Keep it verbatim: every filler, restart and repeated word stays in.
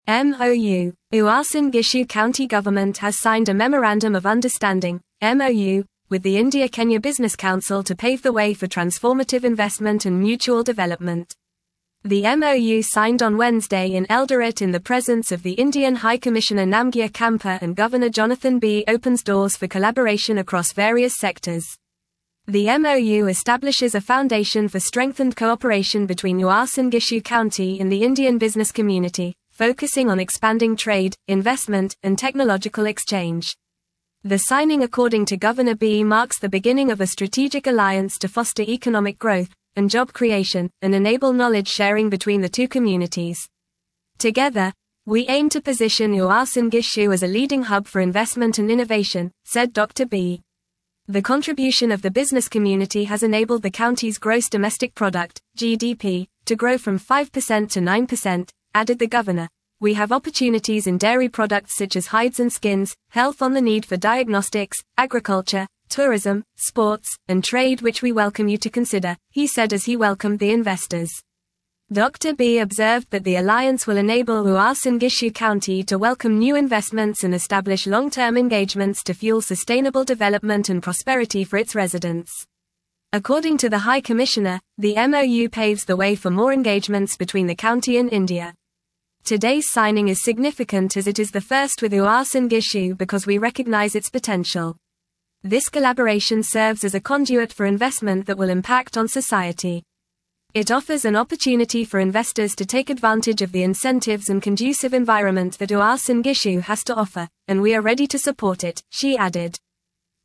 M O U. Uasin Gishu County Government has signed a Memorandum of Understanding, M O U, with the India-Kenya Business Council to pave the way for transformative investment and mutual development. The M O U signed on Wednesday in Eldoret in the presence of the Indian High Commissioner Namgya Kampa and Governor Jonathan B. opens doors for collaboration across various sectors. The M O U establishes a foundation for strengthened cooperation between Uasin Gishu County and the Indian business community, focusing on expanding trade, investment, and technological exchange. The signing, according to Governor B., marks the beginning of a strategic alliance to foster economic growth and job creation, and enable knowledge sharing between the two communities. Together, we aim to position Uasin Gishu as a leading hub for investment and innovation, said Doctor B. The contribution of the business community has enabled the county's gross domestic product, G D P, to grow from five percent to nine percent, added the governor. We have opportunities in dairy products such as hides and skins, health on the need for diagnostics, agriculture, tourism, sports, and trade which we welcome you to consider, he said as he welcomed the investors. Doctor B observed that the alliance will enable Uasin Gishu County to welcome new investments and establish long-term engagements to fuel sustainable development and prosperity for its residents. According to the High Commissioner, the M O U paves the way for more engagements between the county and India. Today's signing is significant as it is the first with Uasin Gishu because we recognize its potential. This collaboration serves as a conduit for investment that will impact on society. It offers an opportunity for investors to take advantage of the incentives and conducive environment that Uasin Gishu has to offer, and we are ready to support it, she added.